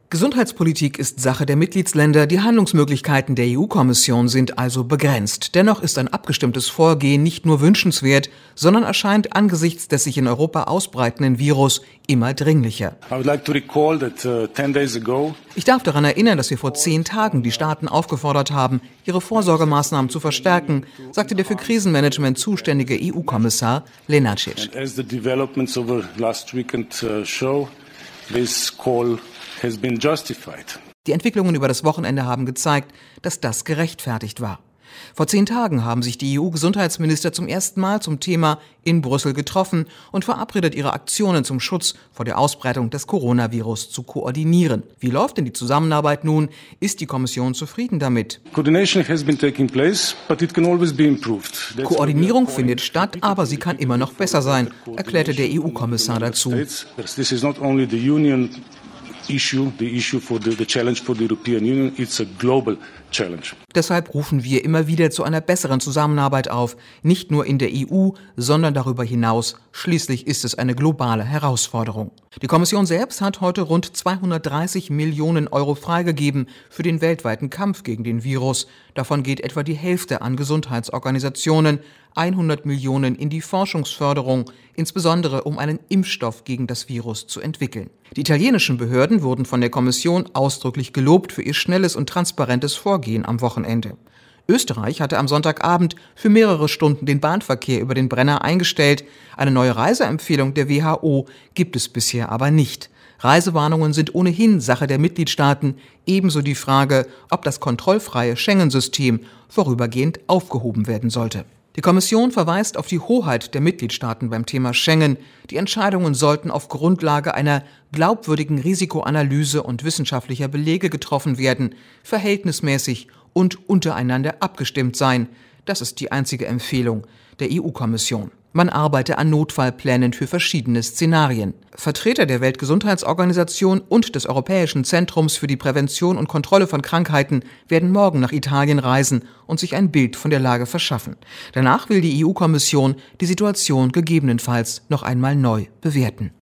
Gesundheitspolitik ist Sache der Mitgliedsländer, die Handlungsmöglichkeiten der EU-Kommission sind also begrenzt. Dennoch ist ein abgestimmtes Vorgehen nicht nur wünschenswert, sondern erscheint angesichts des sich in Europa ausbreitenden Virus immer dringlicher. Ich darf daran erinnern, dass wir vor 10 Tagen die Staaten aufgefordert haben, ihre Vorsorgemaßnahmen zu verstärken, sagte der für Krisenmanagement zuständige EU-Kommissar Lenarčič. Die Entwicklungen über das Wochenende haben gezeigt, dass das gerechtfertigt war. Vor 10 Tagen haben sich die EU-Gesundheitsminister zum ersten Mal zum Thema in Brüssel getroffen und verabredet, ihre Aktionen zum Schutz vor der Ausbreitung des Coronavirus zu koordinieren. Wie läuft denn die Zusammenarbeit nun? Ist die Kommission zufrieden damit? Koordinierung findet statt, aber sie kann immer noch besser sein, erklärte der EU-Kommissar dazu. Deshalb rufen wir immer wieder zu einer besseren Zusammenarbeit auf, nicht nur in der EU, sondern darüber hinaus. Schließlich ist es eine globale Herausforderung. Die Kommission selbst hat heute rund 230 Millionen Euro freigegeben für den weltweiten Kampf gegen den Virus. Davon geht etwa die Hälfte an Gesundheitsorganisationen, 100 Millionen in die Forschungsförderung, insbesondere um einen Impfstoff gegen das Virus zu entwickeln. Die italienischen Behörden wurden von der Kommission ausdrücklich gelobt für ihr schnelles und transparentes Vorgehen am Wochenende. Österreich hatte am Sonntagabend für mehrere Stunden den Bahnverkehr über den Brenner eingestellt. Eine neue Reiseempfehlung der WHO gibt es bisher aber nicht. Reisewarnungen sind ohnehin Sache der Mitgliedstaaten, ebenso die Frage, ob das kontrollfreie Schengen-System vorübergehend aufgehoben werden sollte. Die Kommission verweist auf die Hoheit der Mitgliedstaaten beim Thema Schengen. Die Entscheidungen sollten auf Grundlage einer glaubwürdigen Risikoanalyse und wissenschaftlicher Belege getroffen werden, verhältnismäßig und untereinander abgestimmt sein. Das ist die einzige Empfehlung der EU-Kommission. Man arbeite an Notfallplänen für verschiedene Szenarien. Vertreter der Weltgesundheitsorganisation und des Europäischen Zentrums für die Prävention und Kontrolle von Krankheiten werden morgen nach Italien reisen und sich ein Bild von der Lage verschaffen. Danach will die EU-Kommission die Situation gegebenenfalls noch einmal neu bewerten.